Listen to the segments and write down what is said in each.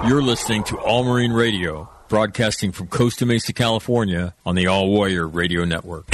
You're listening to All Marine Radio, broadcasting from Costa Mesa, California, on the All Warrior Radio Network.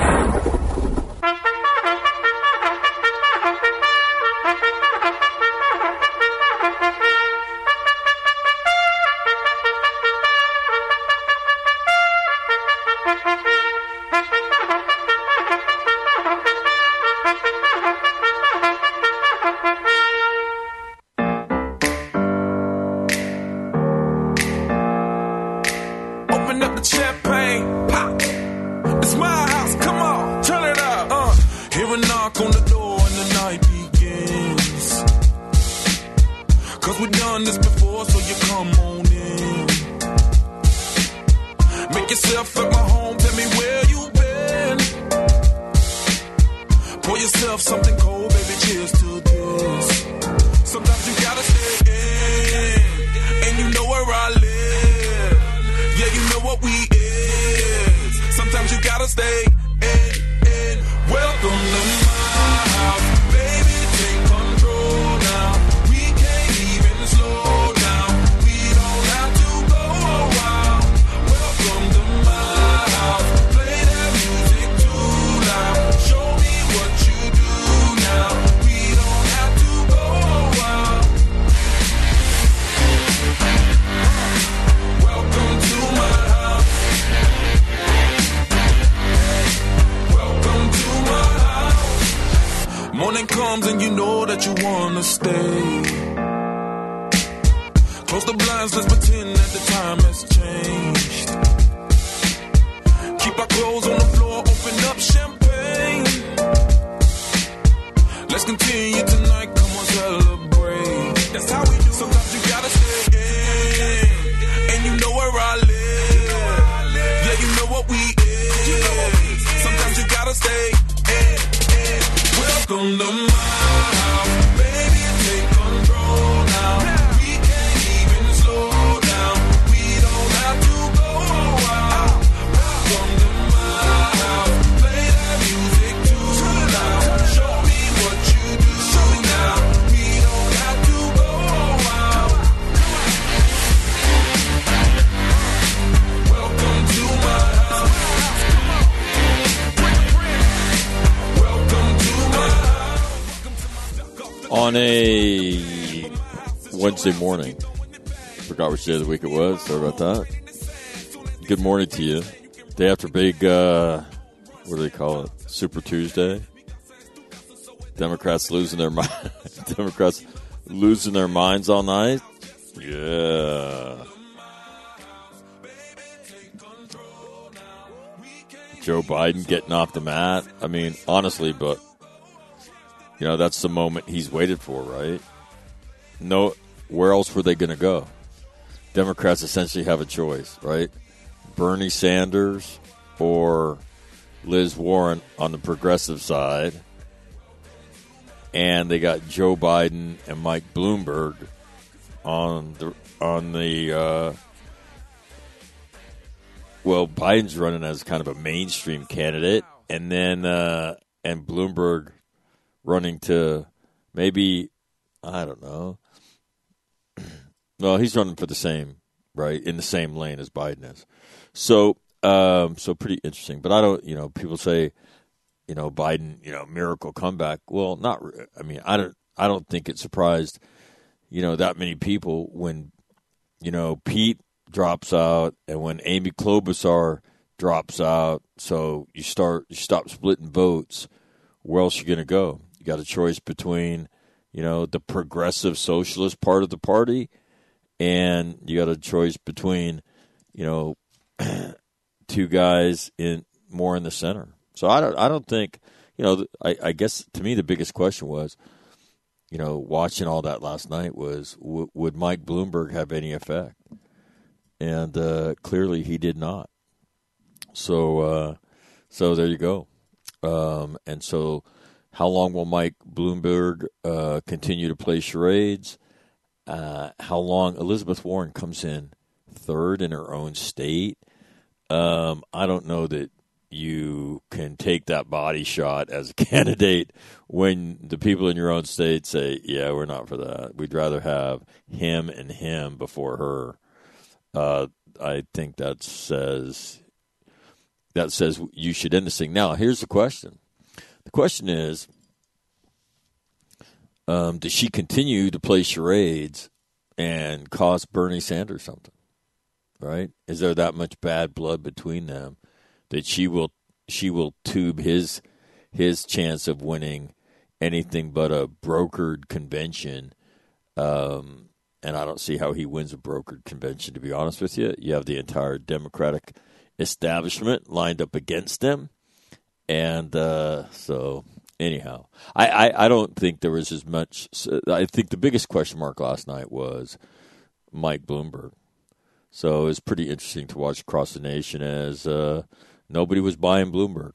On a Wednesday morning, forgot which day of the week it was. Sorry about that. Good morning to you. Day after big, what do they call it? Super Tuesday. Democrats losing their mind. Democrats losing their minds all night. Yeah. Joe Biden getting off the mat. I mean, honestly, but. You know, that's the moment he's waited for, right? No, where else were they going to go? Democrats essentially have a choice, right? Bernie Sanders or Liz Warren on the progressive side. And they got Joe Biden and Mike Bloomberg on the well, Biden's running as kind of a mainstream candidate, and then and Bloomberg running to maybe, I don't know. Well, he's running for the same, right, in the same lane as Biden is. So pretty interesting. But I don't, people say, Biden, miracle comeback. Well, not. I mean, I don't think it surprised, that many people when, Pete drops out and when Amy Klobuchar drops out. So you stop splitting votes. Where else are you going to go? You got a choice between, the progressive socialist part of the party, and you got a choice between, two guys more in the center. So I don't think, I guess to me the biggest question was, watching all that last night was, would Mike Bloomberg have any effect? And clearly he did not. So there you go. And so how long will Mike Bloomberg continue to play charades? How long Elizabeth Warren comes in third in her own state? I don't know that you can take that body shot as a candidate when the people in your own state say, yeah, we're not for that. We'd rather have him and him before her. I think that says you should end this thing. Now, here's the question. The question is, does she continue to play charades and cost Bernie Sanders something? Right? Is there that much bad blood between them that she will tube his chance of winning anything but a brokered convention? And I don't see how he wins a brokered convention, to be honest with you. You have the entire Democratic establishment lined up against him. And so, anyhow, I don't think there was as much. I think the biggest question mark last night was Mike Bloomberg. So it was pretty interesting to watch across the nation as nobody was buying Bloomberg.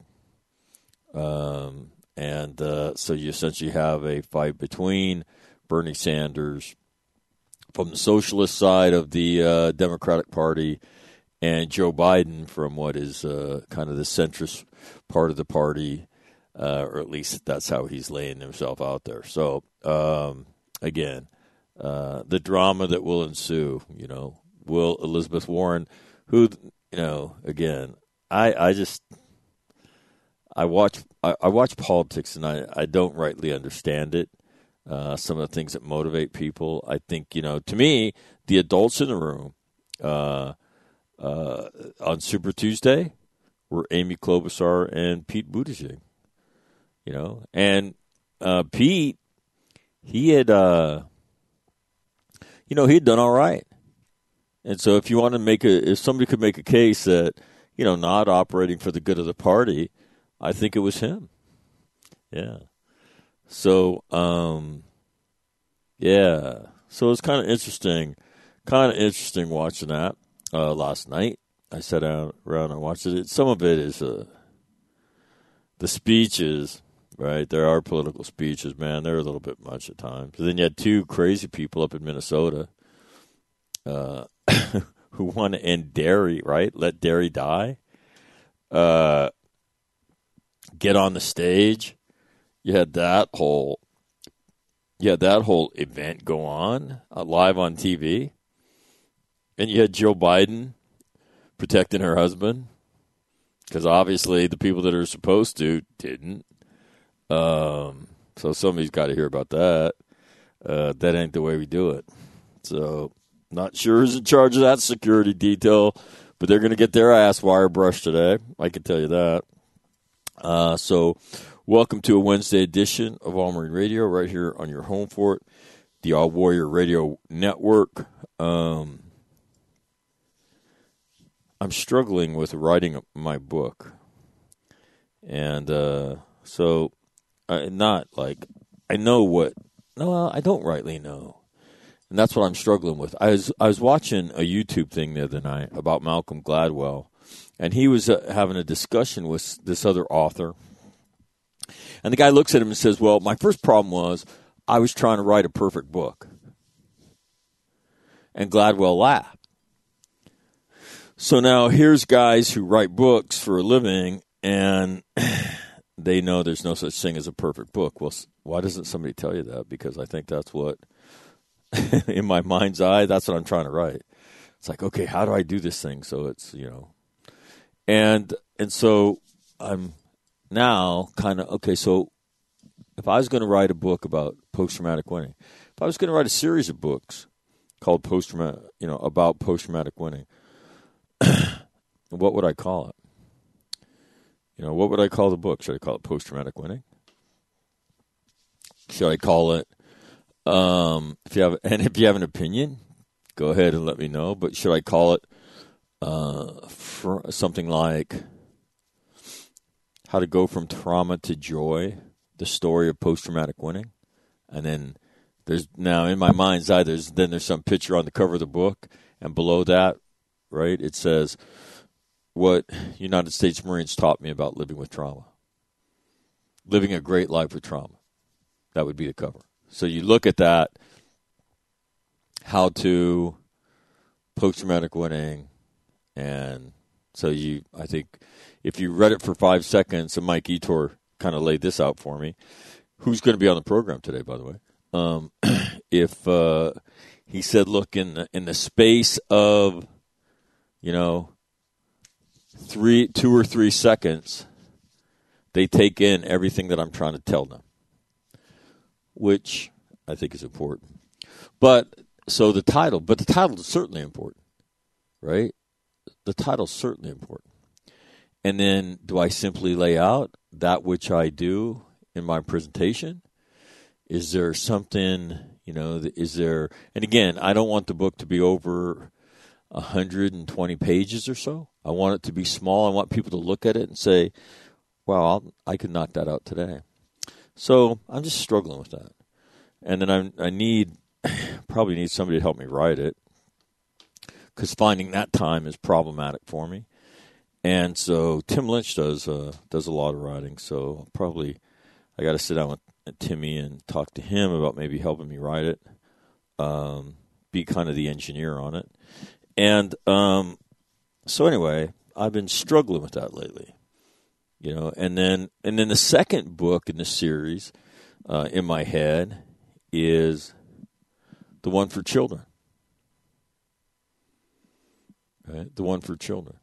So you essentially have a fight between Bernie Sanders from the socialist side of the Democratic Party and Joe Biden from what is kind of the centrist part of the party, or at least that's how he's laying himself out there. So, again, the drama that will ensue, will Elizabeth Warren, who, again, I watch politics and I don't rightly understand it. Some of the things that motivate people. I think, to me, the adults in the room on Super Tuesday were Amy Klobuchar and Pete Buttigieg. And Pete, he had done all right. And so if you want to if somebody could make a case that, not operating for the good of the party, I think it was him. Yeah. So, So it's kind of interesting watching that last night. I sat down around and watched it. Some of it is the speeches, right? There are political speeches, man. They're a little bit much at times. And then you had two crazy people up in Minnesota who want to end dairy, right? Let dairy die. Get on the stage. You had that whole event go on live on TV. And you had Joe Biden protecting her husband because obviously the people that are supposed to didn't. So somebody's got to hear about that. That ain't the way we do it. So not sure who's in charge of that security detail, but they're going to get their ass wire brushed today. I can tell you that. So welcome to a Wednesday edition of All Marine Radio right here on your home for it, the All Warrior Radio Network. I'm struggling with writing my book. And so I don't rightly know. And that's what I'm struggling with. I was watching a YouTube thing the other night about Malcolm Gladwell, and he was having a discussion with this other author. And the guy looks at him and says, well, my first problem was I was trying to write a perfect book. And Gladwell laughed. So now here's guys who write books for a living, and they know there's no such thing as a perfect book. Well, why doesn't somebody tell you that? Because I think that's what, in my mind's eye, that's what I'm trying to write. It's like, okay, how do I do this thing? So it's, And so I'm now kind of, okay, so if I was going to write a book about post-traumatic winning, if I was going to write a series of books called about post-traumatic winning, what would I call it? What would I call the book? Should I call it Post-Traumatic Winning? Should I call it, if you have an opinion, go ahead and let me know, but should I call it something like How to Go from Trauma to Joy, the story of post-traumatic winning? And then there's now in my mind's eye, there's some picture on the cover of the book, and below that, right, it says, what United States Marines taught me about living with trauma. Living a great life with trauma. That would be the cover. So you look at that, how to post-traumatic winning, and So I think if you read it for 5 seconds, and Mike Etor kind of laid this out for me, who's going to be on the program today, by the way. If he said, look, in the space of, 2 or 3 seconds, they take in everything that I'm trying to tell them, which I think is important. But the title is certainly important, right? The title's certainly important. And then do I simply lay out that which I do in my presentation? Is there something, is there, and again, I don't want the book to be over 120 pages or so. I want it to be small. I want people to look at it and say, wow, I could knock that out today. So I'm just struggling with that. And then I probably need somebody to help me write it, because finding that time is problematic for me. And so Tim Lynch does a lot of writing. So probably I got to sit down with Timmy and talk to him about maybe helping me write it, be kind of the engineer on it. And so anyway, I've been struggling with that lately, And then the second book in the series in my head is the one for children. Right? The one for children.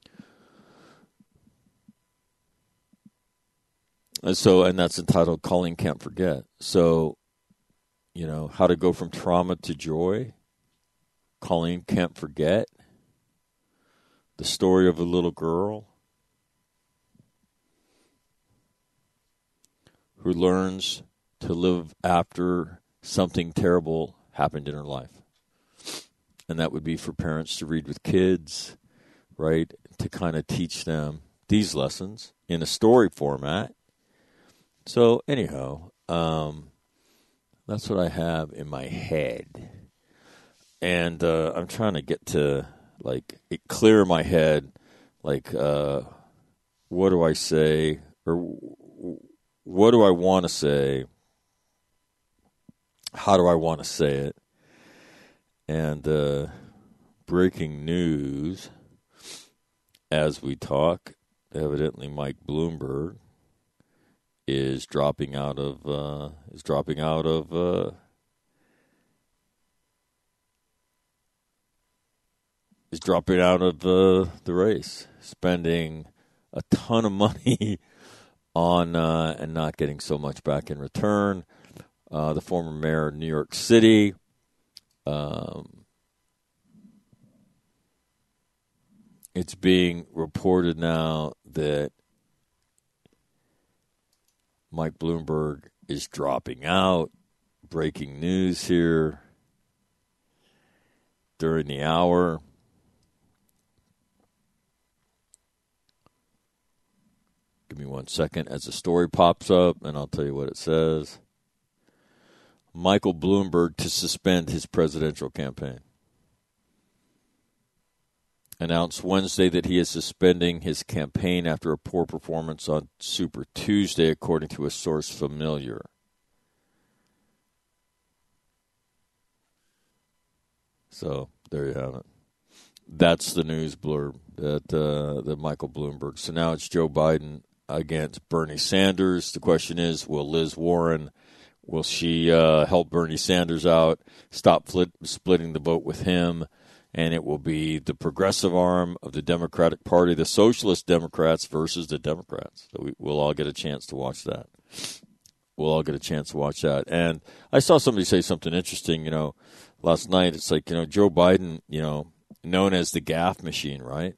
And that's entitled Colleen Can't Forget. So, how to go from trauma to joy. Colleen Can't Forget. The story of a little girl who learns to live after something terrible happened in her life. And that would be for parents to read with kids, right? To kind of teach them these lessons in a story format. So anyhow, that's what I have in my head. And I'm trying to get to, clear my head, what do I say, or what do I want to say? How do I want to say it? And breaking news as we talk, evidently Mike Bloomberg is dropping out of the race, spending a ton of money on and not getting so much back in return. The former mayor of New York City, it's being reported now that Mike Bloomberg is dropping out. Breaking news here during the hour. Give me 1 second as the story pops up, and I'll tell you what it says. Michael Bloomberg to suspend his presidential campaign. Announced Wednesday that he is suspending his campaign after a poor performance on Super Tuesday, according to a source familiar. So there you have it. That's the news blurb that Michael Bloomberg. So now it's Joe Biden against Bernie Sanders. The question is, will Liz Warren, will she help Bernie Sanders out, stop splitting the vote with him? And it will be the progressive arm of the Democratic Party, the Socialist Democrats versus the Democrats. So we'll all get a chance to watch that. And I saw somebody say something interesting, last night. It's like, Joe Biden, known as the gaffe machine, right?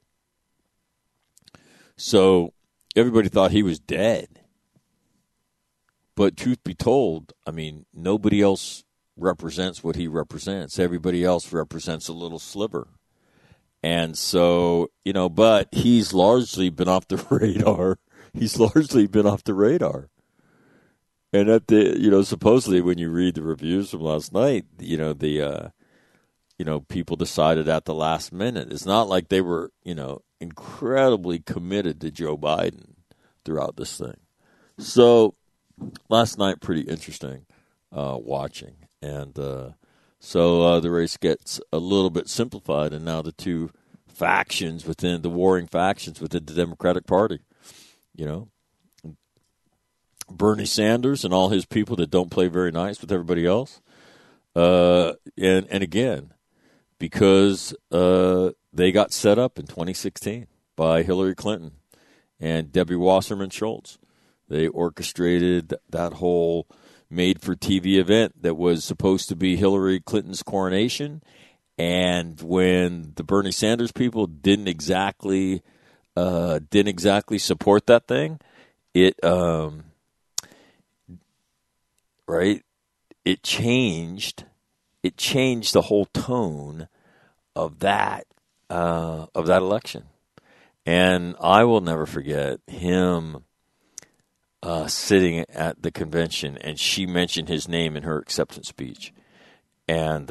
So everybody thought he was dead. But truth be told, nobody else represents what he represents. Everybody else represents a little sliver. And so, but he's largely been off the radar. And at the, supposedly when you read the reviews from last night, people decided at the last minute. It's not like they were, incredibly committed to Joe Biden throughout this thing. So last night, pretty interesting watching. And so the race gets a little bit simplified, and now the two factions within the warring factions within the Democratic Party. You know, Bernie Sanders and all his people that don't play very nice with everybody else. And again, because they got set up in 2016 by Hillary Clinton and Debbie Wasserman Schultz. They orchestrated that whole made-for-TV event that was supposed to be Hillary Clinton's coronation. And when the Bernie Sanders people didn't exactly support that thing, it changed the whole tone of that election. And I will never forget him sitting at the convention, and she mentioned his name in her acceptance speech, and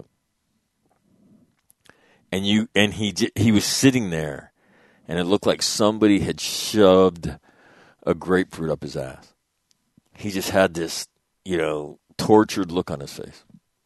he was sitting there, and it looked like somebody had shoved a grapefruit up his ass. He just had this, tortured look on his face,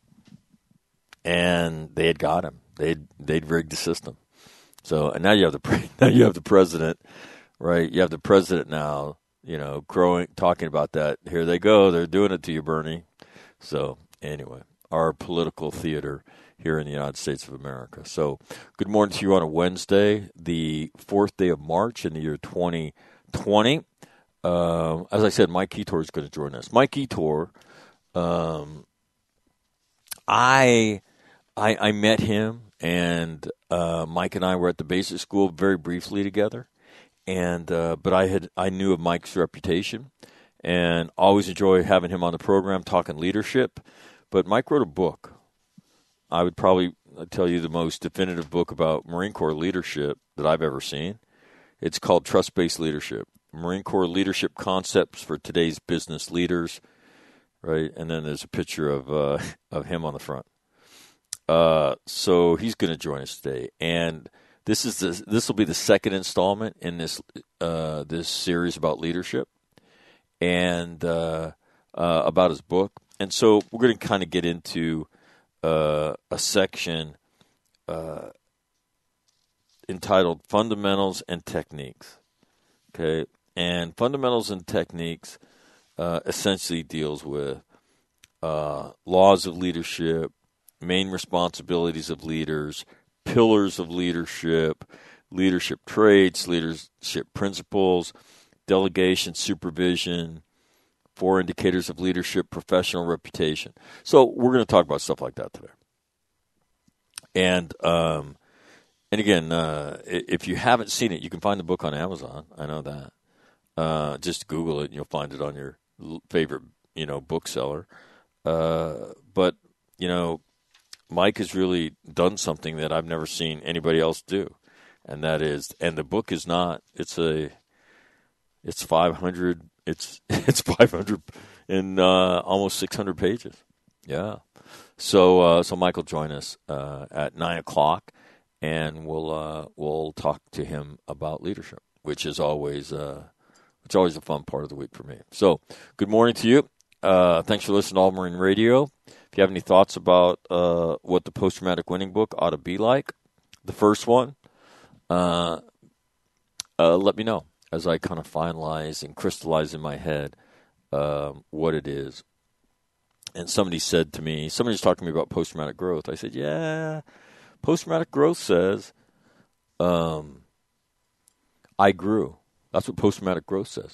and they had got him. They'd rigged the system. So, and now you have the president, right? You have the president now, talking about that. Here they go. They're doing it to you, Bernie. So, anyway, our political theater here in the United States of America. So, good morning to you on a Wednesday, the 4th day of March in the year 2020. As I said, Mike Etor is going to join us. Mike Etor, I met him, and Mike and I were at the basic school very briefly together, and but I knew of Mike's reputation, and always enjoy having him on the program talking leadership. But Mike wrote a book. I would probably tell you the most definitive book about Marine Corps leadership that I've ever seen. It's called Trust-Based Leadership: Marine Corps Leadership Concepts for Today's Business Leaders. Right, and then there's a picture of him on the front. So he's going to join us today, and this will be the second installment in this series about leadership and about his book. And so we're going to kind of get into a section entitled "Fundamentals and Techniques." Okay, and fundamentals and techniques essentially deals with laws of leadership, main responsibilities of leaders, pillars of leadership, leadership traits, leadership principles, delegation, supervision, 4 indicators of leadership, professional reputation. So we're going to talk about stuff like that today. And again, if you haven't seen it, you can find the book on Amazon. I know that. Just Google it, and you'll find it on your favorite, bookseller. But, Mike has really done something that I've never seen anybody else do. And that is, and the book is not, it's 500, it's 500 and almost 600 pages. Yeah. So Mike will join us at 9:00, and we'll talk to him about leadership, which is always a fun part of the week for me. So, good morning to you. Thanks for listening to All Marine Radio. If you have any thoughts about what the post-traumatic winning book ought to be like, the first one, let me know as I kind of finalize and crystallize in my head what it is. And somebody said to me, somebody was talking to me about post-traumatic growth. I said, yeah, post-traumatic growth says I grew. That's what post-traumatic growth says.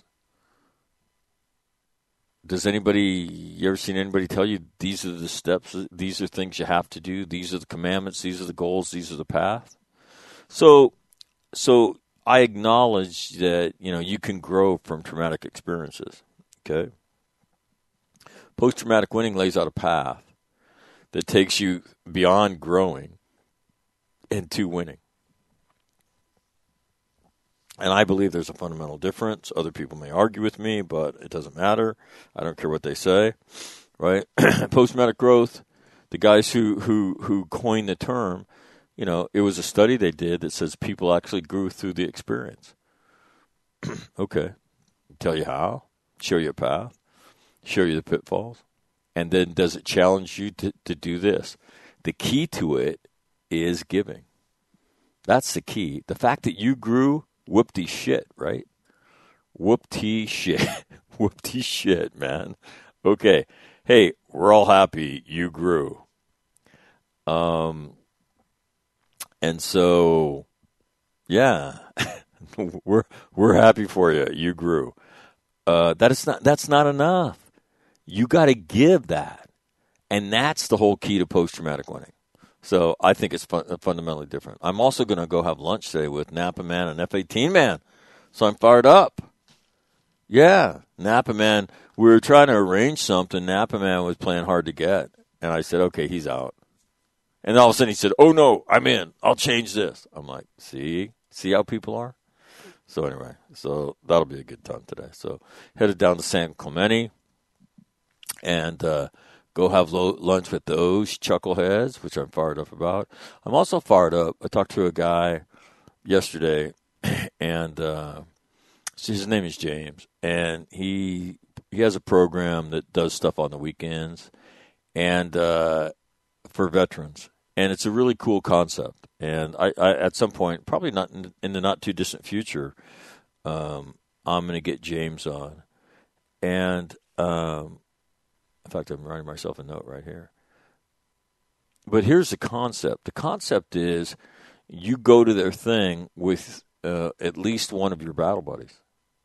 You ever seen anybody tell you these are the steps, these are things you have to do, these are the commandments, these are the goals, these are the path? So I acknowledge that, you can grow from traumatic experiences, okay? Post-traumatic winning lays out a path that takes you beyond growing into winning. And I believe there's a fundamental difference. Other people may argue with me, but it doesn't matter. I don't care what they say, right? Post-traumatic growth, the guys who coined the term, it was a study they did that says people actually grew through the experience. Okay. Tell you how, show you a path, show you the pitfalls, and then does it challenge you to do this? The key to it is giving. That's the key. The fact that you grew, whoopty shit, right? Whoopty shit. Whoopty shit, man. Okay. Hey, we're all happy you grew. And so, yeah, we're happy for you. You grew. That's not enough. You got to give that. And that's the whole key to post-traumatic winning. So I think it's fundamentally different. I'm also going to go have lunch today with Napa Man and F-18 Man. So I'm fired up. Yeah, Napa Man. We were trying to arrange something. Napa Man was playing hard to get. And I said, okay, he's out. And all of a sudden he said, oh, no, I'm in. I'll change this. I'm like, see how people are? So anyway, so that'll be a good time today. So headed down to San Clemente and go have lunch with those chuckleheads, which I'm fired up about. I'm also fired up. I talked to a guy yesterday, and his name is James, and he has a program that does stuff on the weekends and for veterans. And it's a really cool concept. And I at some point, probably not in the not too distant future, I'm going to get James on. And in fact, I'm writing myself a note right here. But here's the concept. The concept is you go to their thing with at least one of your battle buddies.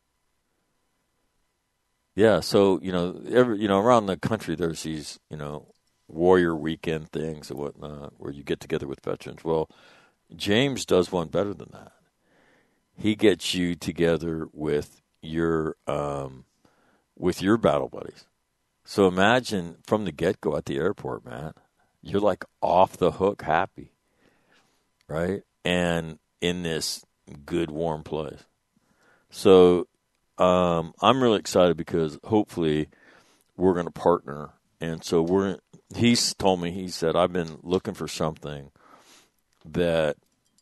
Yeah, so around the country there's these warrior weekend things and whatnot where you get together with veterans. Well, James does one better than that. He gets you together with your battle buddies. So imagine from the get-go at the airport, man, you're like off the hook happy, right? And in this good, warm place. So I'm really excited because hopefully we're going to partner. And so he's told me, he said, I've been looking for something that,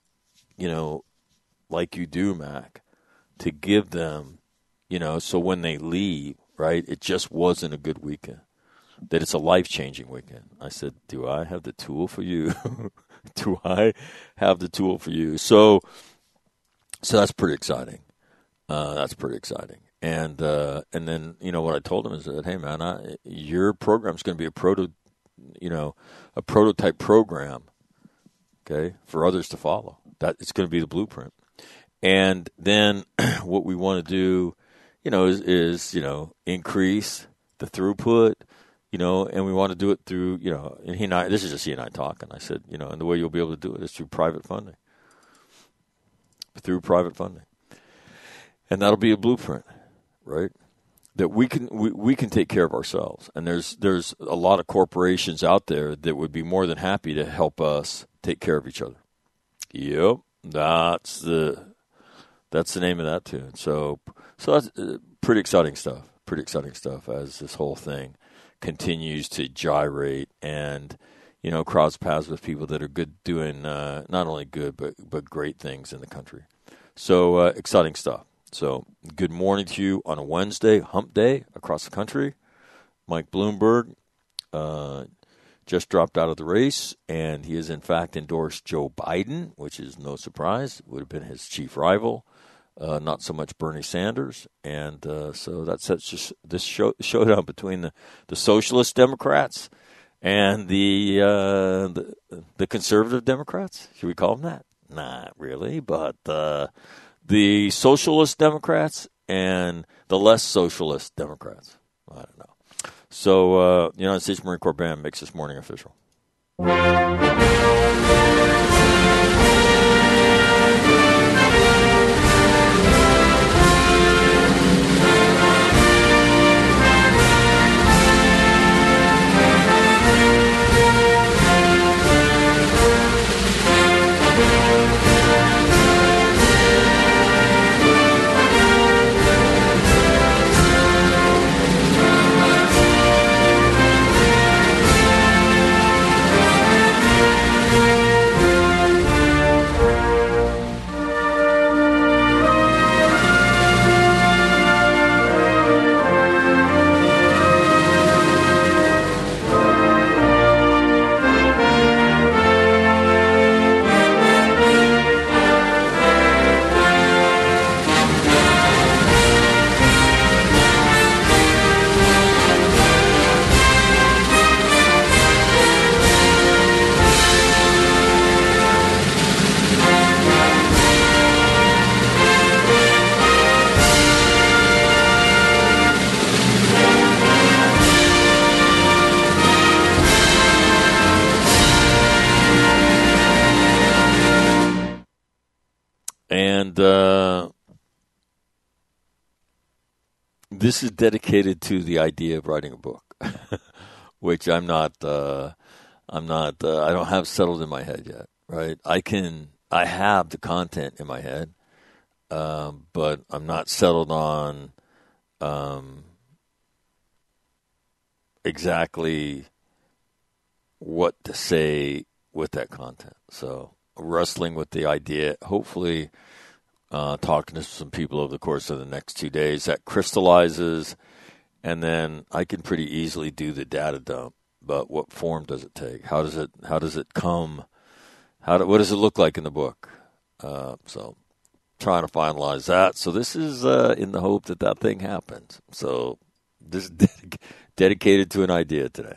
like you do, Mac, to give them, so when they leave, right, it just wasn't a good weekend, that it's a life-changing weekend. I said, do I have the tool for you? Do I have the tool for you? So that's pretty exciting. And then, what I told him is that, hey, man, your program's going to be a prototype program, okay, for others to follow. That it's going to be the blueprint. And then what we want to do, is increase the throughput, and we want to do it through, and he and I, this is just he and I talking. I said, and the way you'll be able to do it is through private funding. And that'll be a blueprint, right? That we can take care of ourselves. And there's a lot of corporations out there that would be more than happy to help us take care of each other. Yep, that's the name of that tune. So that's pretty exciting stuff. As this whole thing continues to gyrate and cross paths with people that are good, doing not only good but great things in the country. So exciting stuff. So good morning to you on a Wednesday, hump day across the country. Mike Bloomberg just dropped out of the race, and he has in fact endorsed Joe Biden, which is no surprise. Would have been his chief rival, not so much Bernie Sanders. And so that sets just this showdown between the socialist Democrats and the conservative Democrats. Should we call them that? Not really, but the socialist Democrats and the less socialist Democrats. I don't know. So, United States Marine Corps Band makes this morning official. And this is dedicated to the idea of writing a book, which I don't have settled in my head yet, right? I have the content in my head, but I'm not settled on exactly what to say with that content. So wrestling with the idea, hopefully talking to some people over the course of the next 2 days, that crystallizes, and then I can pretty easily do the data dump. But what form does it take? How does it come? What does it look like in the book? So trying to finalize that. So this is in the hope that thing happens. So this is dedicated to an idea today.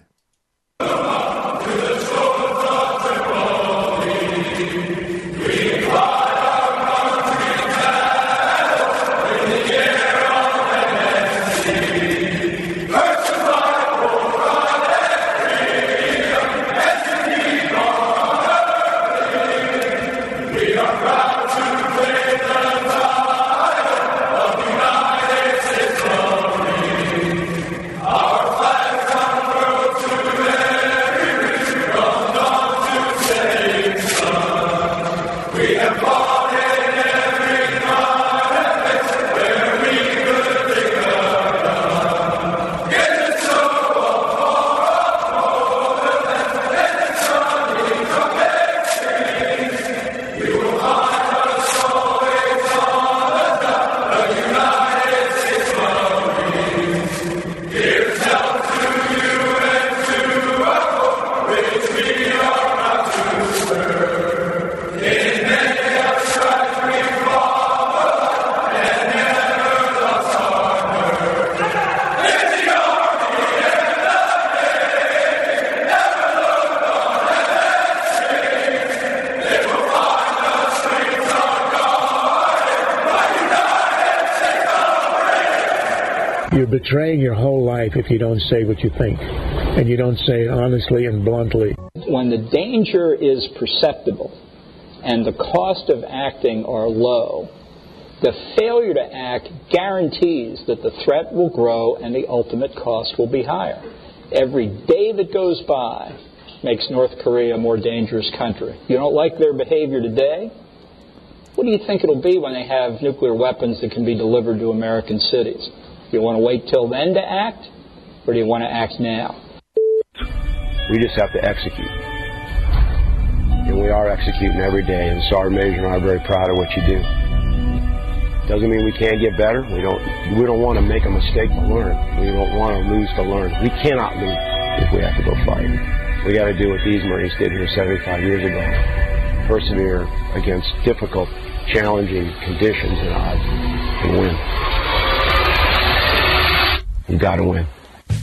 You're betraying your whole life if you don't say what you think, and you don't say it honestly and bluntly. When the danger is perceptible and the cost of acting are low, the failure to act guarantees that the threat will grow and the ultimate cost will be higher. Every day that goes by makes North Korea a more dangerous country. You don't like their behavior today? What do you think it'll be when they have nuclear weapons that can be delivered to American cities? Do you want to wait till then to act, or do you want to act now? We just have to execute. And we are executing every day, and Sergeant Major and I are very proud of what you do. Doesn't mean we can't get better. We don't want to make a mistake to learn. We don't want to lose to learn. We cannot lose if we have to go fight. We got to do what these Marines did here 75 years ago. Persevere against difficult, challenging conditions and odds and win. You got to win.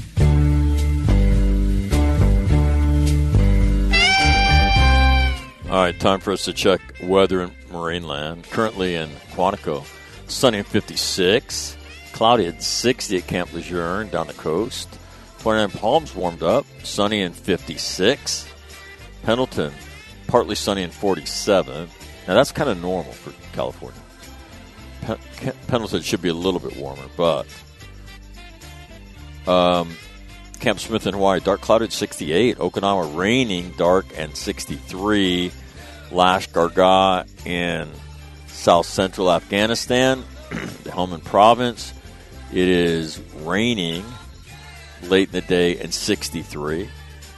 All right, time for us to check weather in Marineland. Currently in Quantico, sunny at 56, cloudy at 60 at Camp Lejeune down the coast. 29 Palms warmed up, sunny and 56. Pendleton, partly sunny and 47. Now that's kind of normal for California. Pendleton should be a little bit warmer, but Camp Smith in Hawaii, dark clouded 68. Okinawa raining, dark and 63. Lash Gargar in south central Afghanistan, the Helmand province. It is raining late in the day and 63.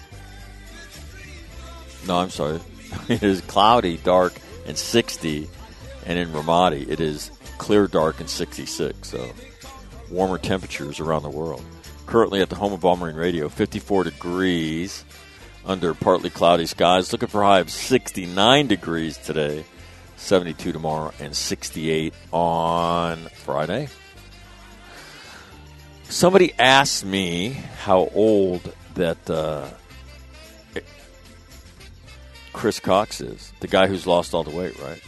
No, I'm sorry. It is cloudy, dark, and 60. And in Ramadi, it is clear, dark, and 66. So warmer temperatures around the world. Currently at the home of All Marine Radio, 54 degrees under partly cloudy skies. Looking for a high of 69 degrees today, 72 tomorrow, and 68 on Friday. Somebody asked me how old that Chris Cox is, the guy who's lost all the weight, right?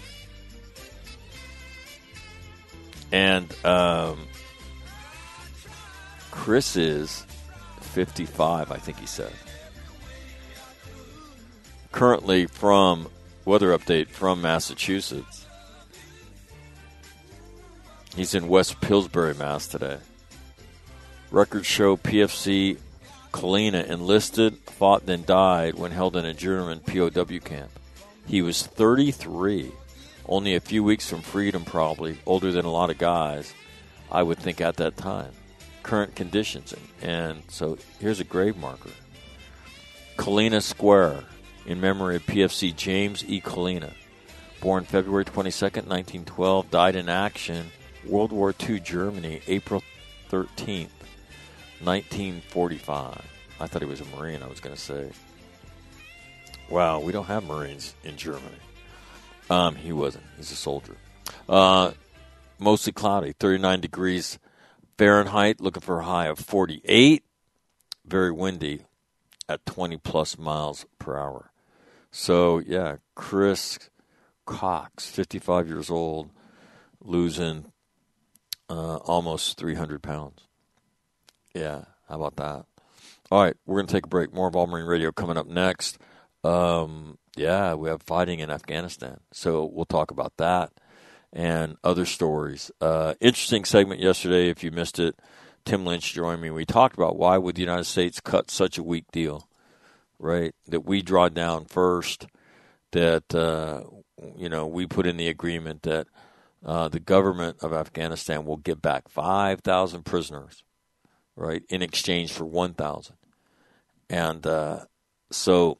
And Chris is 55, I think he said. Currently from weather update from Massachusetts, He's in West Pillsbury, Mass. today. Records show PFC Kalina enlisted, fought, then died when held in a German POW camp. He was 33, only a few weeks from freedom probably, older than a lot of guys, I would think, at that time. Current conditions. And so here's a grave marker. Kalina Square, in memory of PFC James E. Kalina. Born February 22nd, 1912, died in action, World War II, Germany, April 13th, 1945. I thought he was a Marine, I was going to say. Wow, we don't have Marines in Germany. He wasn't. He's a soldier. Mostly cloudy, 39 degrees Fahrenheit, looking for a high of 48. Very windy at 20-plus miles per hour. So, yeah, Chris Cox, 55 years old, losing almost 300 pounds. Yeah, how about that? All right, we're going to take a break. More of All Marine Radio coming up next. Yeah, we have fighting in Afghanistan, so we'll talk about that and other stories. Interesting segment yesterday. If you missed it, Tim Lynch joined me. We talked about why would the United States cut such a weak deal, right? That we draw down first, that, we put in the agreement that the government of Afghanistan will give back 5,000 prisoners, right, in exchange for 1,000. And so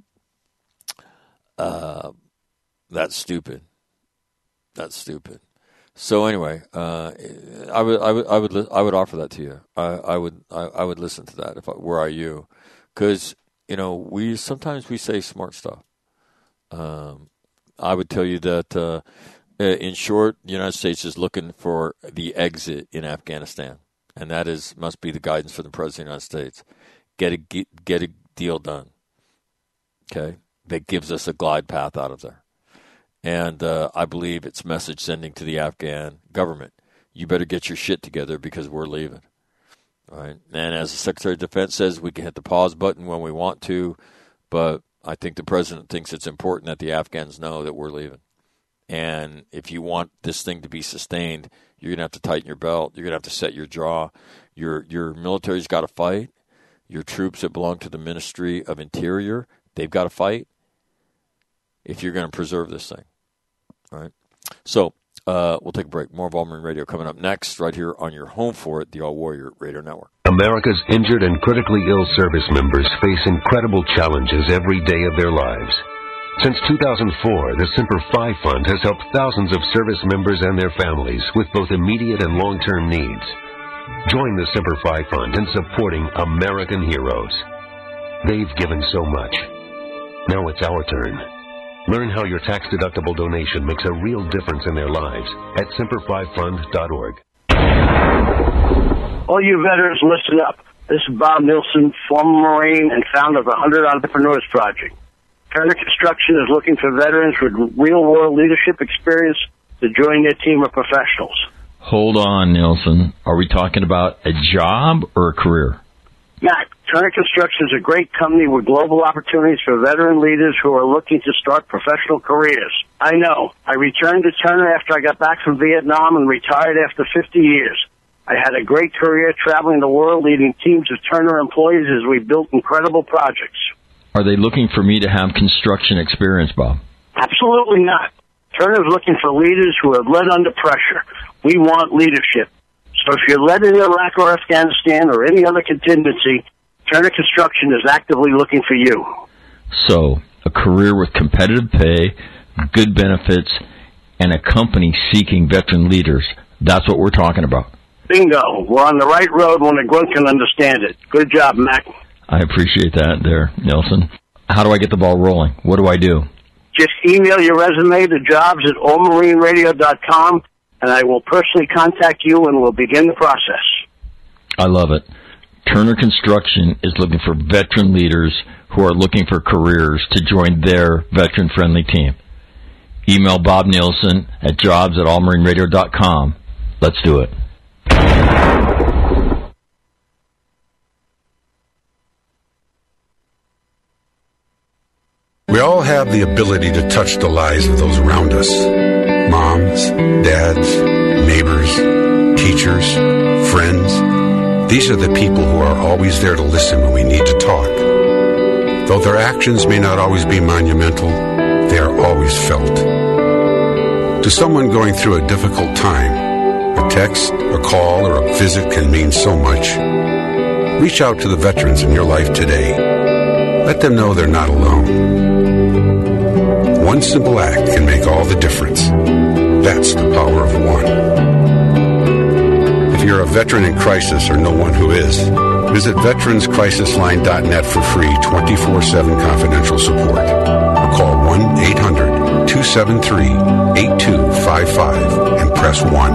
that's stupid. That's stupid. So anyway, I would offer that to you. I would listen to that if I were you, because we sometimes say smart stuff. I would tell you that in short, the United States is looking for the exit in Afghanistan, and that must be the guidance for the President of the United States. Get a deal done. Okay, that gives us a glide path out of there. And I believe it's message sending to the Afghan government. You better get your shit together because we're leaving. All right. And as the Secretary of Defense says, we can hit the pause button when we want to, but I think the President thinks it's important that the Afghans know that we're leaving. And if you want this thing to be sustained, you're going to have to tighten your belt. You're going to have to set your jaw. Your military's got to fight. Your troops that belong to the Ministry of Interior, they've got to fight if you're going to preserve this thing. All right. So we'll take a break. More of All Marine Radio coming up next, right here on your home for it, the All Warrior Radio Network. America's injured and critically ill service members face incredible challenges every day of their lives. Since 2004, the Semper Fi Fund has helped thousands of service members and their families with both immediate and long-term needs. Join the Semper Fi Fund in supporting American heroes. They've given so much. Now it's our turn. Learn how your tax-deductible donation makes a real difference in their lives at SemperFiFund.org. All you veterans, listen up. This is Bob Nilsson, former Marine and founder of the 100 Entrepreneurs Project. Turner Construction is looking for veterans with real-world leadership experience to join their team of professionals. Hold on, Nilsson. Are we talking about a job or a career? Matt, Turner Construction is a great company with global opportunities for veteran leaders who are looking to start professional careers. I know. I returned to Turner after I got back from Vietnam and retired after 50 years. I had a great career traveling the world leading teams of Turner employees as we built incredible projects. Are they looking for me to have construction experience, Bob? Absolutely not. Turner is looking for leaders who have led under pressure. We want leadership. So if you're led in Iraq or Afghanistan or any other contingency, Turner Construction is actively looking for you. So, a career with competitive pay, good benefits, and a company seeking veteran leaders. That's what we're talking about. Bingo. We're on the right road when a grunt can understand it. Good job, Mac. I appreciate that there, Nelson. How do I get the ball rolling? What do I do? Just email your resume to jobs@allmarineradio.com, and I will personally contact you and we'll begin the process. I love it. Turner Construction is looking for veteran leaders who are looking for careers to join their veteran-friendly team. Email Bob Nielsen at jobs@allmarineradio.com. Let's do it. We all have the ability to touch the lives of those around us. moms, dads, neighbors, teachers, friends. These are the people who are always there to listen when we need to talk. Though their actions may not always be monumental, they are always felt. To someone going through a difficult time, a text, a call, or a visit can mean so much. Reach out to the veterans in your life today. Let them know they're not alone. One simple act can make all the difference. That's the power of one. If you're a veteran in crisis or know one who is, visit veteranscrisisline.net for free 24/7 confidential support. Or call 1-800-273-8255 and press 1.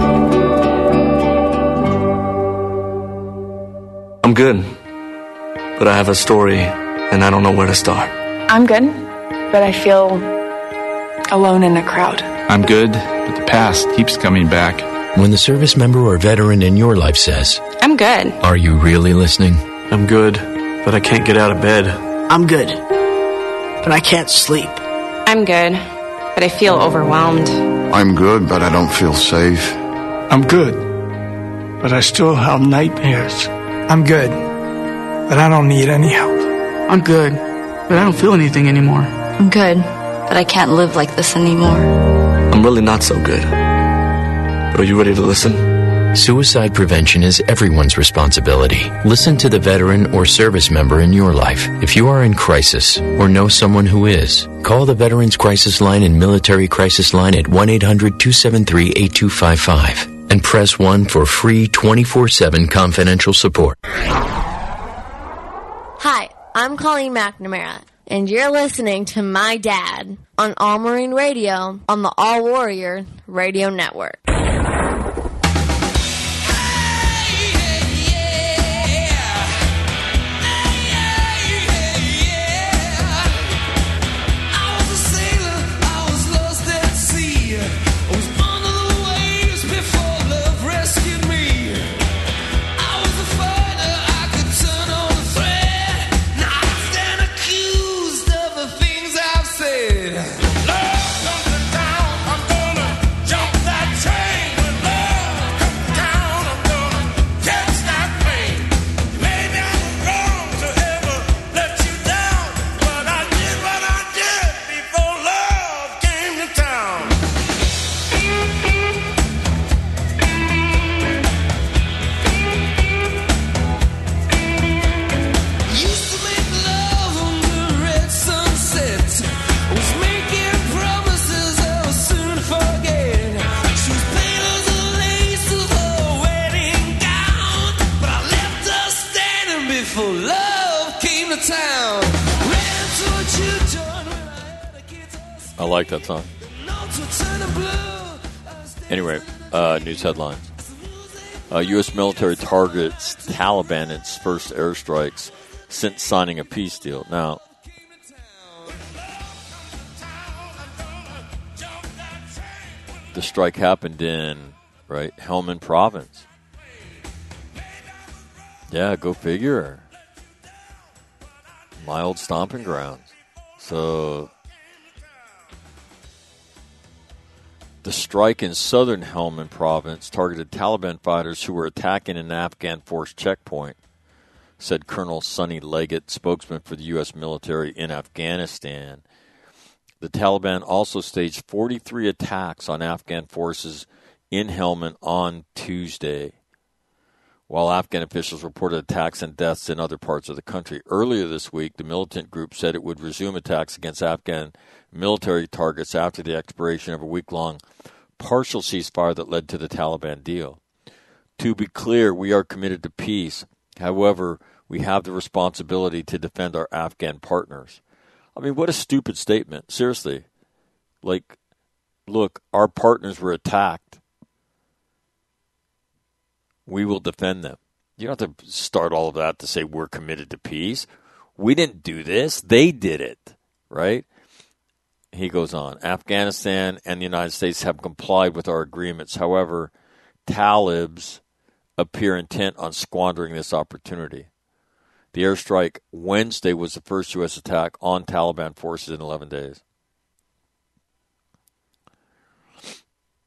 I'm good, but I have a story and I don't know where to start. I'm good, but I feel alone in a crowd. I'm good, but the past keeps coming back. When the service member or veteran in your life says, I'm good. Are you really listening? I'm good, but I can't get out of bed. I'm good, but I can't sleep. I'm good, but I feel overwhelmed. I'm good, but I don't feel safe. I'm good, but I still have nightmares. I'm good, but I don't need any help. I'm good, but I don't feel anything anymore. I'm good, but I can't live like this anymore. I'm really not so good. But are you ready to listen? Suicide prevention is everyone's responsibility. Listen to the veteran or service member in your life. If you are in crisis or know someone who is, call the Veterans Crisis Line and Military Crisis Line at 1-800-273-8255 and press 1 for free 24/7 confidential support. Hi, I'm Colleen McNamara, and you're listening to My Dad on All Marine Radio on the All Warrior Radio Network. I like that song. Anyway, news headlines. U.S. military targets Taliban in its first airstrikes since signing a peace deal. Now, the strike happened in, Helmand province. Yeah, go figure. My old stomping grounds. So, the strike in southern Helmand province targeted Taliban fighters who were attacking an Afghan force checkpoint, said Colonel Sonny Leggett, spokesman for the U.S. military in Afghanistan. The Taliban also staged 43 attacks on Afghan forces in Helmand on Tuesday, while Afghan officials reported attacks and deaths in other parts of the country. Earlier this week, the militant group said it would resume attacks against Afghan military targets after the expiration of a week-long partial ceasefire that led to the Taliban deal. To be clear, we are committed to peace. However, we have the responsibility to defend our Afghan partners. I mean, what a stupid statement. Seriously. Look, our partners were attacked. We will defend them. You don't have to start all of that to say we're committed to peace. We didn't do this. They did it, right? He goes on. Afghanistan and the United States have complied with our agreements. However, Talibs appear intent on squandering this opportunity. The airstrike Wednesday was the first U.S. attack on Taliban forces in 11 days.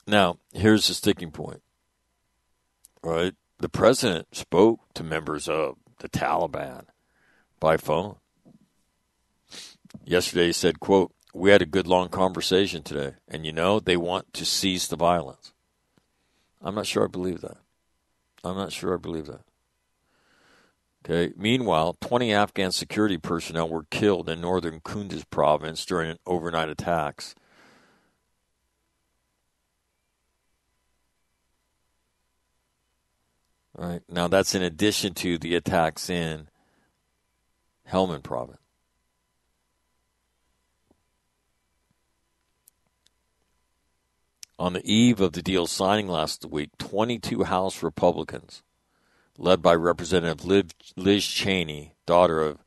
Now, here's the sticking point, right? The president spoke to members of the Taliban by phone. Yesterday he said, quote, "We had a good long conversation today, and they want to cease the violence." I'm not sure I believe that. Okay. Meanwhile, 20 Afghan security personnel were killed in northern Kunduz province during overnight attacks. All right. Now, that's in addition to the attacks in Helmand province. On the eve of the deal signing last week, 22 House Republicans, led by Representative Liz Cheney, daughter of,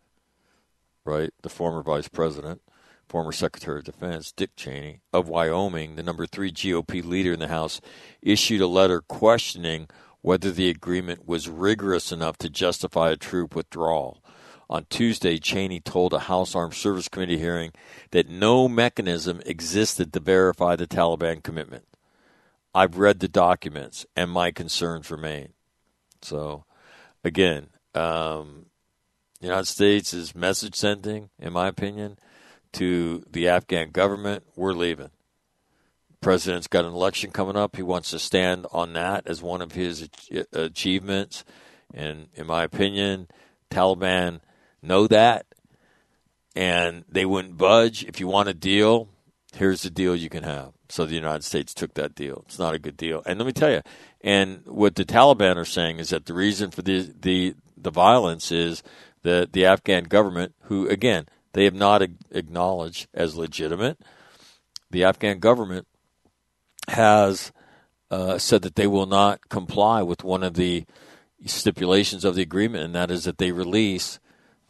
the former vice president, former Secretary of Defense, Dick Cheney, of Wyoming, the number 3 GOP leader in the House, issued a letter questioning whether the agreement was rigorous enough to justify a troop withdrawal. On Tuesday, Cheney told a House Armed Service Committee hearing that no mechanism existed to verify the Taliban commitment. "I've read the documents, and my concerns remain." So, again, the United States is message sending, in my opinion, to the Afghan government. We're leaving. President's got an election coming up. He wants to stand on that as one of his achievements. And in my opinion, Taliban know that, and they wouldn't budge. If you want a deal, here's the deal you can have. So the United States took that deal. It's not a good deal. And let me tell you, and what the Taliban are saying is that the reason for the violence is that the Afghan government, who, again, they have not acknowledged as legitimate, the Afghan government has said that they will not comply with one of the stipulations of the agreement, and that is that they release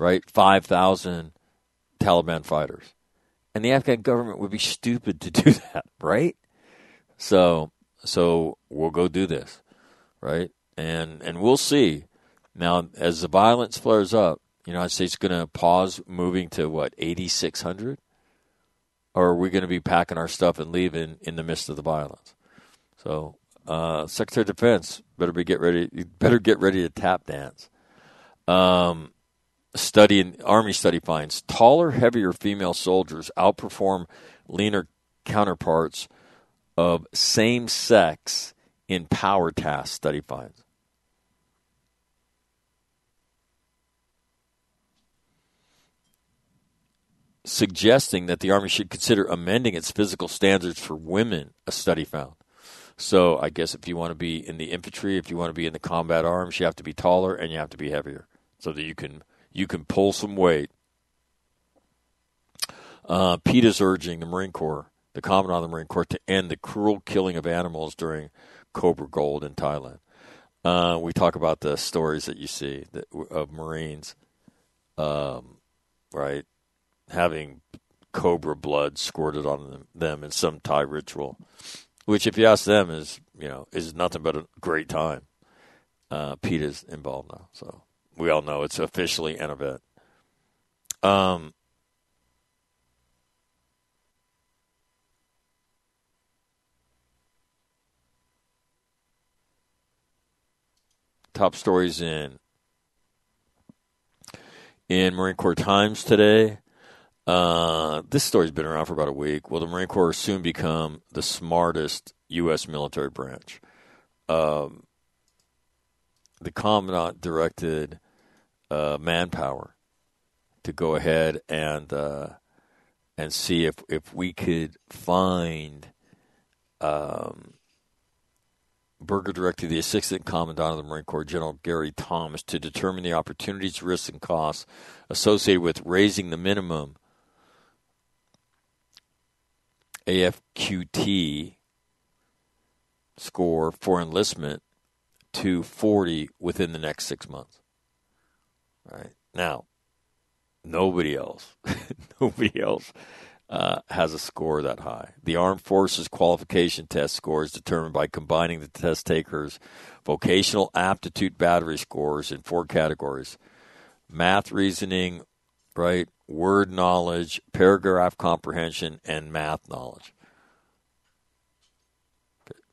5,000 Taliban fighters. And the Afghan government would be stupid to do that, right? So we'll go do this, right? And we'll see. Now, as the violence flares up, the United States is going to pause moving to, 8,600? Or are we going to be packing our stuff and leaving in the midst of the violence? So, Secretary of Defense better get ready to tap dance. Army study finds taller, heavier female soldiers outperform leaner counterparts of same sex in power tasks, study finds. Suggesting that the Army should consider amending its physical standards for women, a study found. So I guess if you want to be in the infantry, if you want to be in the combat arms, you have to be taller and you have to be heavier so that you can pull some weight. PETA's urging the Marine Corps, the Commandant of the Marine Corps, to end the cruel killing of animals during Cobra Gold in Thailand. We talk about the stories that you see of Marines, having cobra blood squirted on them in some Thai ritual, which, if you ask them, is nothing but a great time. PETA's involved now, so we all know it's officially an event. Top stories in Marine Corps Times today. This story's been around for about a week. Will the Marine Corps soon become the smartest U.S. military branch? The Commandant directed Manpower to go ahead and see if we could find Berger directed the Assistant Commandant of the Marine Corps, General Gary Thomas, to determine the opportunities, risks, and costs associated with raising the minimum AFQT score for enlistment to 40 within the next 6 months. All right. Now, nobody else has a score that high. The Armed Forces Qualification Test score is determined by combining the test takers' vocational aptitude battery scores in 4 categories: math, reasoning, word knowledge, paragraph comprehension, and math knowledge. Okay.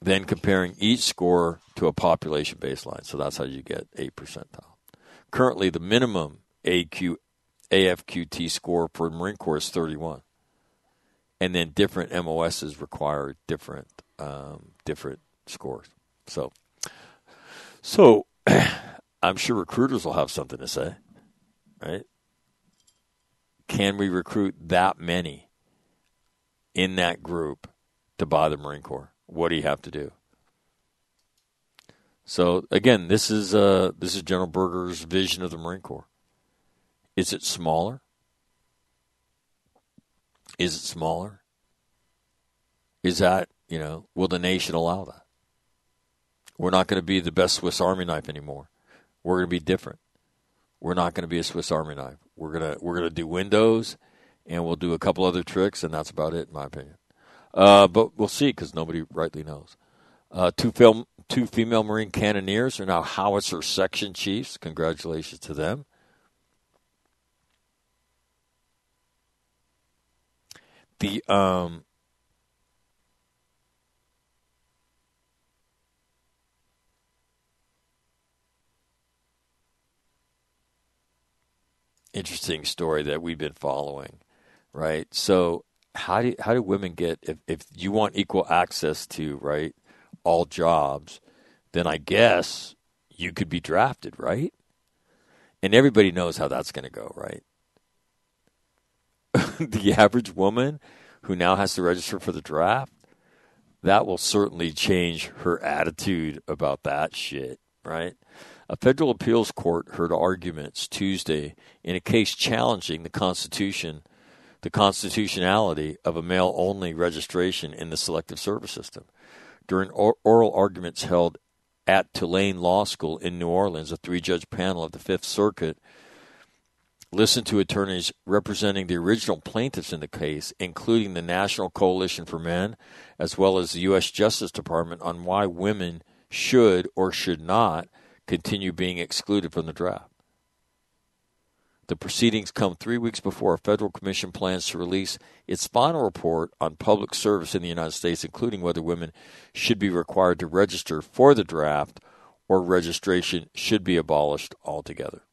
then comparing each score to a population baseline. So that's how you get a percentile. Currently, the minimum AFQT score for the Marine Corps is 31. And then different MOSs require different scores. So I'm sure recruiters will have something to say, right? Can we recruit that many in that group to buy the Marine Corps? What do you have to do? So again, this is General Berger's vision of the Marine Corps. Is it smaller? Is it smaller? Is that, will the nation allow that? We're not going to be the best Swiss Army knife anymore. We're going to be different. We're not going to be a Swiss Army knife. We're going to do windows, and we'll do a couple other tricks, and that's about it, in my opinion. But we'll see, because nobody rightly knows. Two female Marine cannoneers are now howitzer section chiefs. Congratulations to them. The interesting story that we've been following, right? So how do women get, if you want equal access to, right, all jobs, then I guess you could be drafted, right? And everybody knows how that's going to go, right? The average woman who now has to register for the draft, that will certainly change her attitude about that shit, right? A federal appeals court heard arguments Tuesday in a case challenging the constitutionality of a male-only registration in the Selective Service System. During oral arguments held at Tulane Law School in New Orleans, a 3-judge panel of the Fifth Circuit listened to attorneys representing the original plaintiffs in the case, including the National Coalition for Men, as well as the U.S. Justice Department, on why women should or should not continue being excluded from the draft. The proceedings come 3 weeks before a federal commission plans to release its final report on public service in the United States, including whether women should be required to register for the draft or registration should be abolished altogether.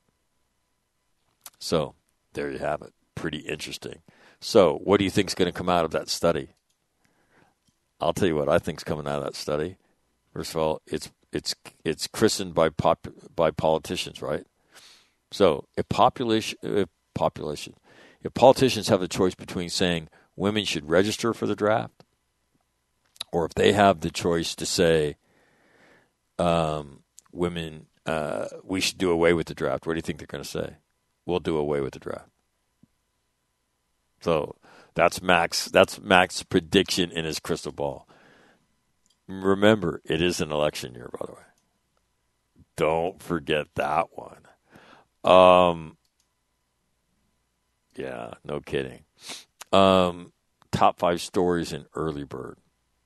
So, there you have it. Pretty interesting. So, what do you think is going to come out of that study? I'll tell you what I think is coming out of that study. First of all, it's christened by politicians, right? So, if politicians have a choice between saying women should register for the draft, or if they have the choice to say women, we should do away with the draft, what do you think they're going to say? We'll do away with the draft. So that's Mac's prediction in his crystal ball. Remember, it is an election year, by the way. Don't forget that one. Yeah, no kidding. Top 5 stories in Early Bird.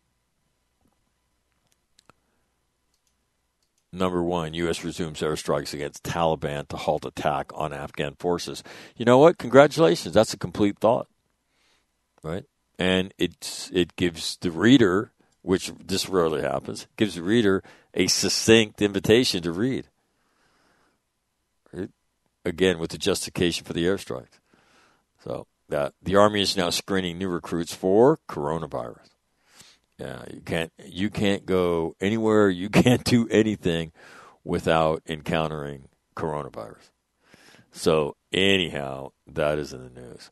Number 1, U.S. resumes airstrikes against Taliban to halt attack on Afghan forces. You know what? Congratulations. That's a complete thought, right? And it gives the reader, which this rarely happens, gives the reader a succinct invitation to read. Right? Again, with the justification for the airstrikes. So that the Army is now screening new recruits for coronavirus. Yeah, you can't go anywhere, you can't do anything without encountering coronavirus. So anyhow, that is in the news.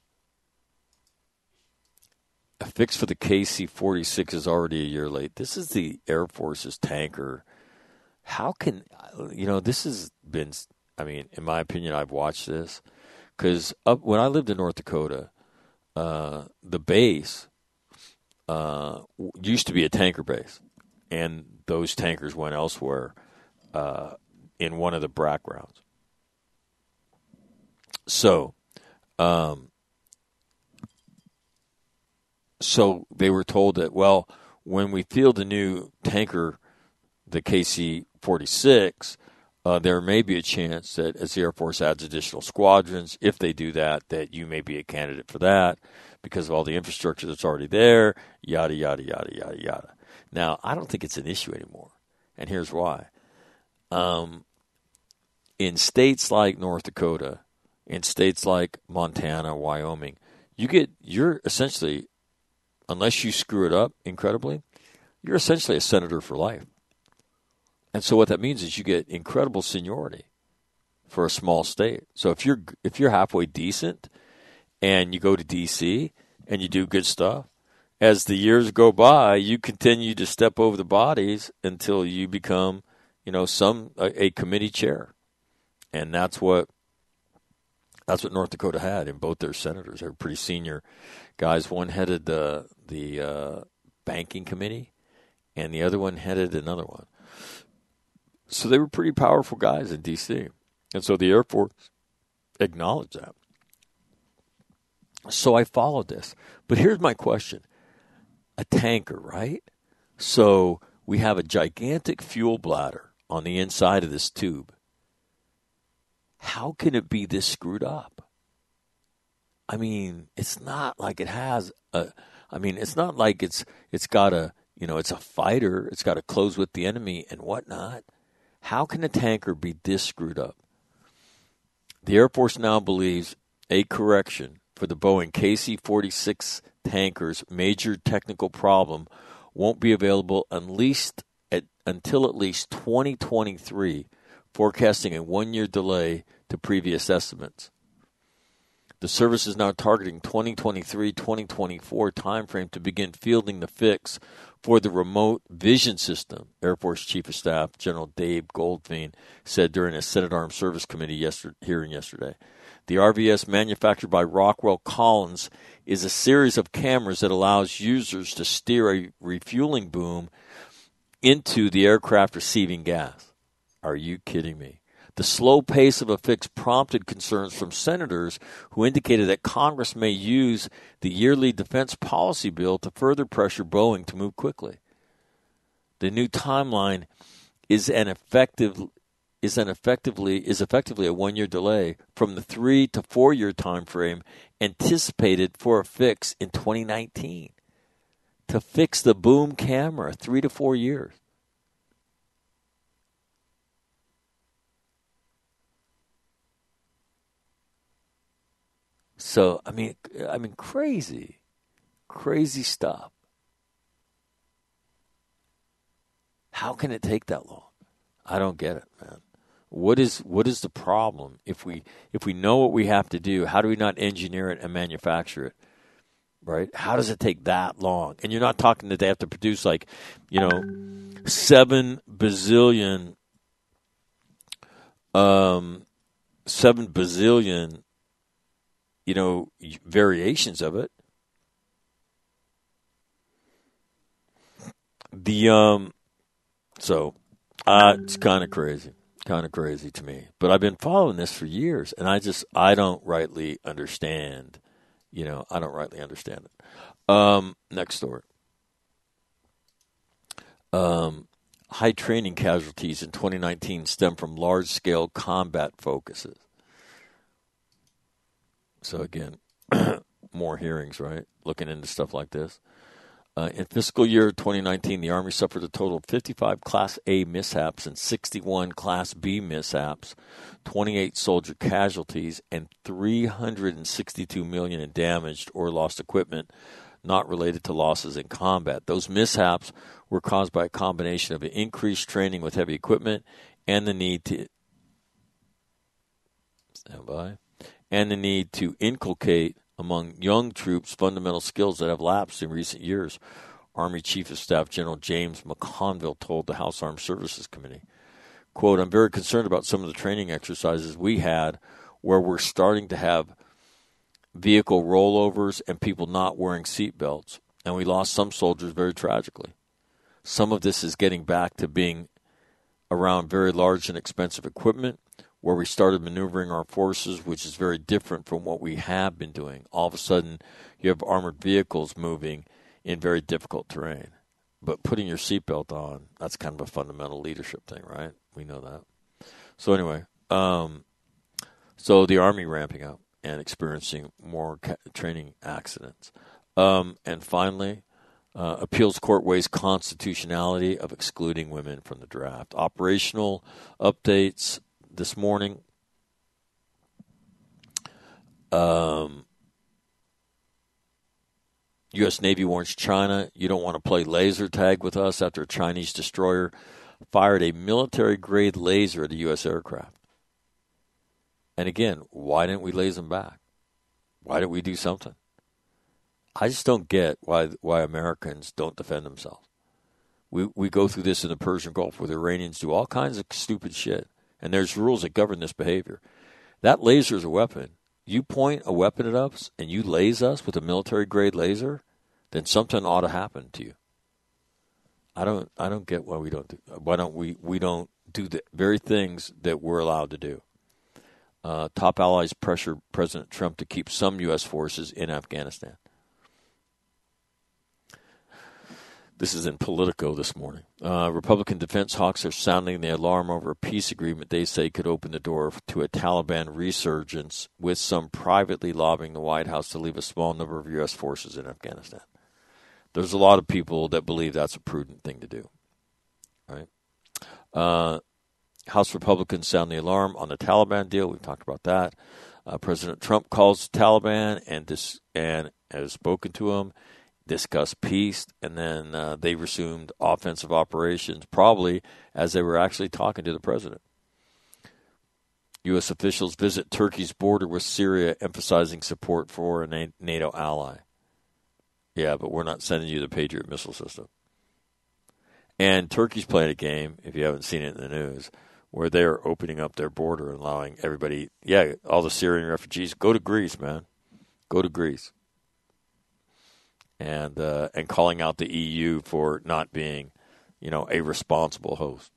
A fix for the KC-46 is already a year late. This is the Air Force's tanker. How can, this has been, in my opinion, I've watched this. Because when I lived in North Dakota, the base used to be a tanker base, and those tankers went elsewhere in one of the BRAC rounds. So they were told that, well, when we field a new tanker, the KC-46, there may be a chance that as the Air Force adds additional squadrons, if they do that you may be a candidate for that because of all the infrastructure that's already there, yada, yada, yada, yada, yada. Now, I don't think it's an issue anymore, and here's why. In states like North Dakota, in states like Montana, Wyoming, you're essentially, unless you screw it up incredibly, you're essentially a senator for life. And so what that means is you get incredible seniority for a small state. So if you're halfway decent and you go to D.C. and you do good stuff, as the years go by, you continue to step over the bodies until you become, a committee chair. And that's what North Dakota had in both their senators. They were pretty senior guys. One headed the banking committee, and the other one headed another one. So they were pretty powerful guys in D.C. And so the Air Force acknowledged that. So I followed this. But here's my question. A tanker, right? So we have a gigantic fuel bladder on the inside of this tube. How can it be this screwed up? I mean, it's not like it has it's not like it's got it's a fighter. It's got to close with the enemy and whatnot. How can a tanker be this screwed up? The Air Force now believes a correction for the Boeing KC-46 tanker's major technical problem won't be available until at least 2023, forecasting a 1-year delay to previous estimates. The service is now targeting 2023-2024 timeframe to begin fielding the fix for the remote vision system, Air Force Chief of Staff General Dave Goldfein said during a Senate Armed Services Committee hearing yesterday. The RVS, manufactured by Rockwell Collins, is a series of cameras that allows users to steer a refueling boom into the aircraft receiving gas. Are you kidding me? The slow pace of a fix prompted concerns from senators who indicated that Congress may use the yearly defense policy bill to further pressure Boeing to move quickly. The new timeline is effectively a 1-year delay from the 3 to 4 year time frame anticipated for a fix in 2019. To fix the boom camera, 3 to 4 years. So, I mean, crazy stuff. How can it take that long? I don't get it, man. What is the problem? If we know what we have to do, how do we not engineer it and manufacture it? Right? How does it take that long? And you're not talking that they have to produce 7 bazillion variations of it. It's kind of crazy to me. But I've been following this for years, and I don't rightly understand. I don't rightly understand it. Next story. High training casualties in 2019 stem from large-scale combat focuses. So again, more hearings, right? Looking into stuff like this. In fiscal year 2019, the Army suffered a total of 55 Class A mishaps and 61 Class B mishaps, 28 soldier casualties, and $362 million in damaged or lost equipment not related to losses in combat. Those mishaps were caused by a combination of increased training with heavy equipment and the need to inculcate among young troops fundamental skills that have lapsed in recent years, Army Chief of Staff General James McConville told the House Armed Services Committee. Quote, I'm very concerned about some of the training exercises we had where we're starting to have vehicle rollovers and people not wearing seat belts, and we lost some soldiers very tragically. Some of this is getting back to being around very large and expensive equipment, where we started maneuvering our forces, which is very different from what we have been doing. All of a sudden, you have armored vehicles moving in very difficult terrain. But putting your seatbelt on, that's kind of a fundamental leadership thing, right? We know that. So anyway, so the Army ramping up and experiencing more training accidents. And finally, Appeals court weighs constitutionality of excluding women from the draft. Operational updates this morning. U.S. Navy warns China, you don't want to play laser tag with us after a Chinese destroyer fired a military-grade laser at a U.S. aircraft. And again, why didn't we laser them back? Why didn't we do something? I just don't get why Americans don't defend themselves. We go through this in the Persian Gulf where the Iranians do all kinds of stupid shit, and there's rules that govern this behavior. That laser is a weapon. You point a weapon at us and you laser us with a military-grade laser, then something ought to happen to you. I don't get why we don't do the very things that we're allowed to do. Top allies pressure President Trump to keep some U.S. forces in Afghanistan. This is in Politico this morning. Republican defense hawks are sounding the alarm over a peace agreement they say could open the door to a Taliban resurgence, with some privately lobbying the White House to leave a small number of U.S. forces in Afghanistan. There's a lot of people that believe that's a prudent thing to do. Right? House Republicans sound the alarm on the Taliban deal. We've talked about that. President Trump calls the Taliban and has spoken to them, discussed peace, and then they resumed offensive operations, probably as they were actually talking to the president. U.S. officials visit Turkey's border with Syria, emphasizing support for a NATO ally. Yeah, but we're not sending you the Patriot missile system. And Turkey's playing a game, if you haven't seen it in the news, where they're opening up their border and allowing everybody, all the Syrian refugees, go to Greece, man. Go to Greece. And calling out the EU for not being, a responsible host.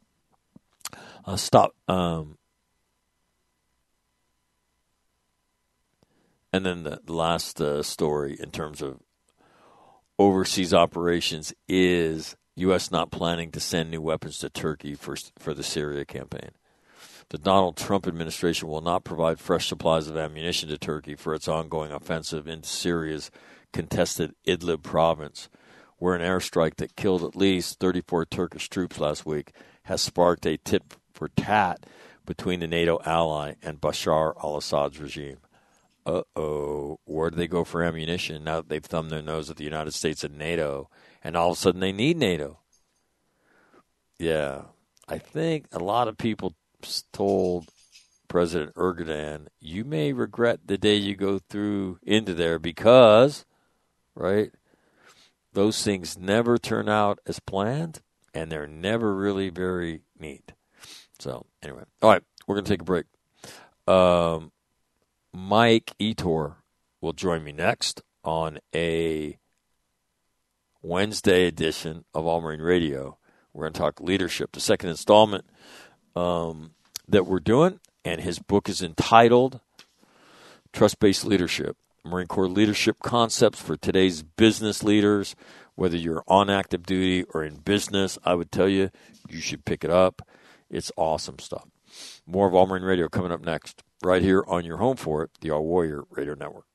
And then the last story in terms of overseas operations is U.S. not planning to send new weapons to Turkey for the Syria campaign. The Donald Trump administration will not provide fresh supplies of ammunition to Turkey for its ongoing offensive into Syria's contested Idlib province, where an airstrike that killed at least 34 Turkish troops last week has sparked a tit for tat between the NATO ally and Bashar al-Assad's regime. Where do they go for ammunition now that they've thumbed their nose at the United States and NATO, and all of a sudden they need NATO? Yeah, I think a lot of people told President Erdogan, you may regret the day you go into there because, right, those things never turn out as planned, and they're never really very neat. So, anyway. All right, we're going to take a break. Mike Etor will join me next on a Wednesday edition of All Marine Radio. We're going to talk leadership, the second installment that we're doing, and his book is entitled Trust-Based Leadership, Marine Corps Leadership Concepts for Today's Business Leaders. Whether you're on active duty or in business, I would tell you should pick it up. It's awesome stuff. More of All Marine Radio coming up next, right here on your home for it, the All Warrior Radio Network.